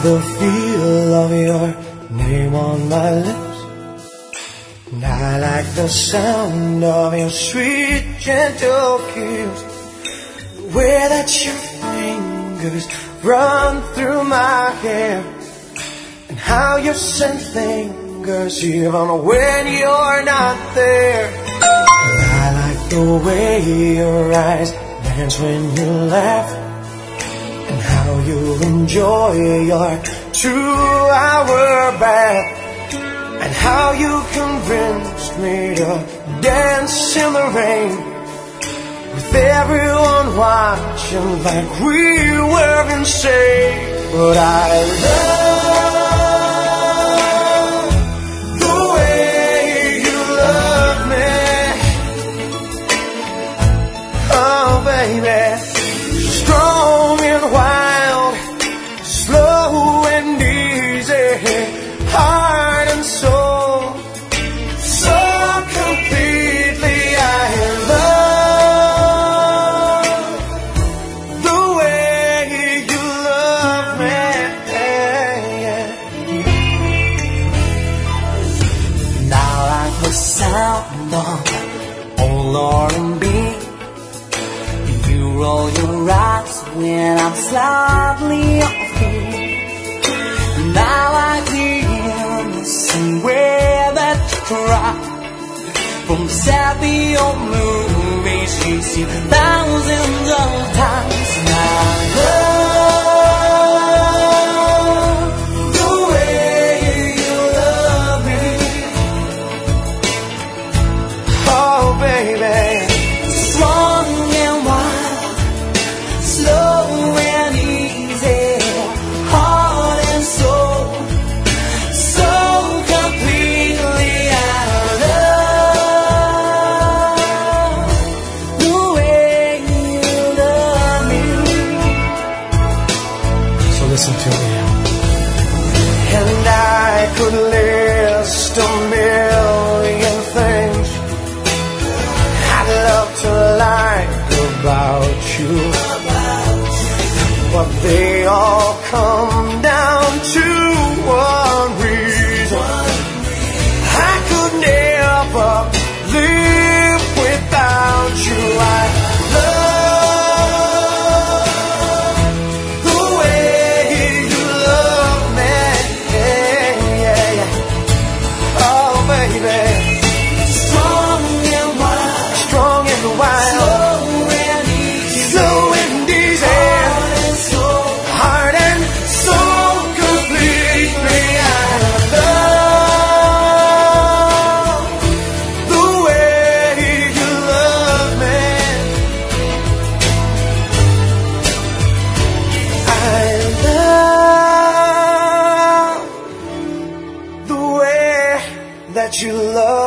the feel of your name on my lips, and I like the sound of your sweet, gentle kiss. The way that your fingers run through my hair, and how your scent lingers even when you're not there. And I like the way your eyes dance when you laugh, and how you enjoy your 2-hour bath, and how you convinced me to dance in the rain, with everyone watching like we were insane. But I love the way you love me. Oh baby, strong and wild, slow and easy, heart and soul, so completely. I love the way you love me. Now like the sound of old R&B, you roll your eyes when I'm slightly off key. Now I hear the same way that you cry from sappy old movies you've seen thousands of times. And I love the way you love me. Oh baby, strong and wild, slow and easy, heart and soul, so completely. I love the way you love me. So listen to me. And I could list a million things I'd love to like about you, but they all come down to one reason: I could never live without you. I love the way you love me. Oh baby, strong and wild, strong and wild, slow and easy, heart and soul completely. I love the way you love me. I love the way that you love